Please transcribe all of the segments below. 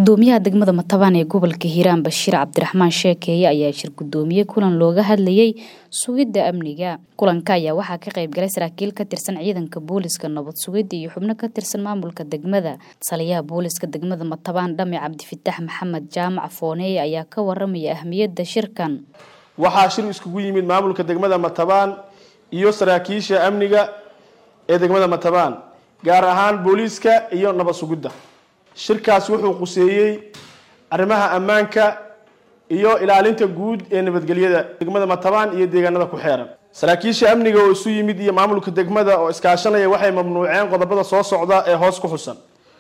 gudoomiyaha degmada Matabaan ee gobolka Hiiraan Bashiir Cabdiraxmaan Sheekeeye ayaa shir gudoomiye kulan looga hadlayay sugidda amniga. Kulanka ayaa waxaa ka qayb galay saraakiil ka tirsan ciidanka booliska nabad sugidda iyo xubno ka tirsan maamulka degmada. Taliyaha booliska degmada Matabaan Dhame Cabdifitaax Maxamed Jaamac Fooneeye ayaa ka waramaya ahmiyadda shirkan. waxaa shir iskugu yimid maamulka degmada Matabaan iyo saraakiisha amniga ee degmada Matabaan gaar ahaan booliska iyo nabad sugidda. shirkaas wuxuu quseeyay arrimaha ammaanka iyo ilaalinta guud ee nabadgelyada degmada Matabaan iyo deegaanada ku xeeran. saraakiisha amniga oo isu yimid iyo maamulka degmada oo iskaashanaya waxay mamnuuceen qodobada soo socda ee hoos ku xusan.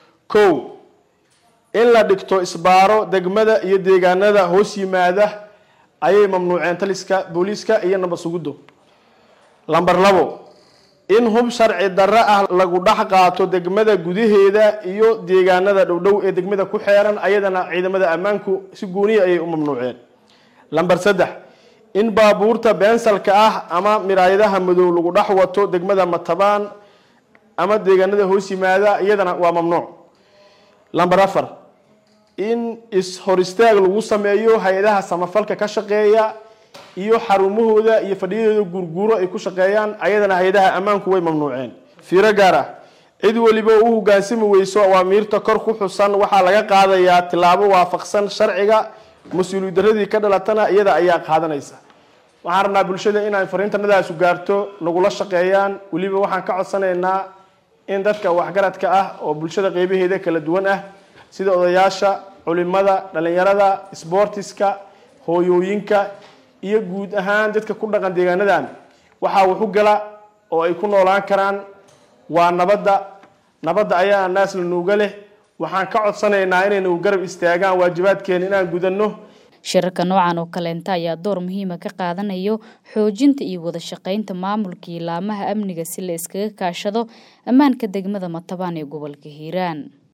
1 in la dhigto isbaaro degmada iyo deegaanada hoos yimaada ayay mamnuuceen taliska booliska iyo nabad sugiddu. lambar 2 in hub sharci darro ah lagu dhax qaato degmada gudaheeda iyo deegaanada dhowdhow ee degmada ku xeeran ayadana ciidamada ammaanku si gooni ah ayay u mamnuuceen. lambar 3 in baabuurta beensalka ah ama miraayadaha madow lagu dhax wato degmada Matabaan ama deegaanada hoos yimaada iyadana waa mamnuuc. lambar 4 in hor istaag lagu sameeyo hay'adaha samafalka ka shaqeeya iyo xarumahooda iyo fadhiyadooda gurguuro ay ku shaqeeyaan ayadana hay'adaha ammaanku way mamnuuceen. fiiro gaar ah cid waliba uu hoggaansami weyso awaamiirta kor ku xusan waxaa laga qaadayaa tilaabo waafaqsan sharciga mas'uuliyad darradii ka dhalatana iyada ayaa qaadanaysa. waxaan rabnaa bulshada inay fariintanadaas u gaarto nagula shaqeeyaan waliba waxaan ka codsanaynaa in dadka waxgaradka ah oo bulshada qaybaheeda kala duwan ah sida odayaasha culimada dhalinyarada sportiska hooyooyinka iyo guud ahaan dadka ku dhaqan deegaanadan waxa uu gala oo ay ku noolaan karaan waa nabadda ayaa naas la nuuga leh. waxaan ka codsanaynaa inaynu garab istaagaan waajibaadkeena inaan gudanno. shirarka noocan oo kaleenta ayaa door muhiim ah ka qaadanayo xoojinta iyo wada shaqaynta maamulka iyo laamaha amniga si la iskaga kaashado ammaanka degmada Matabaan ee gobolka Hiiraan.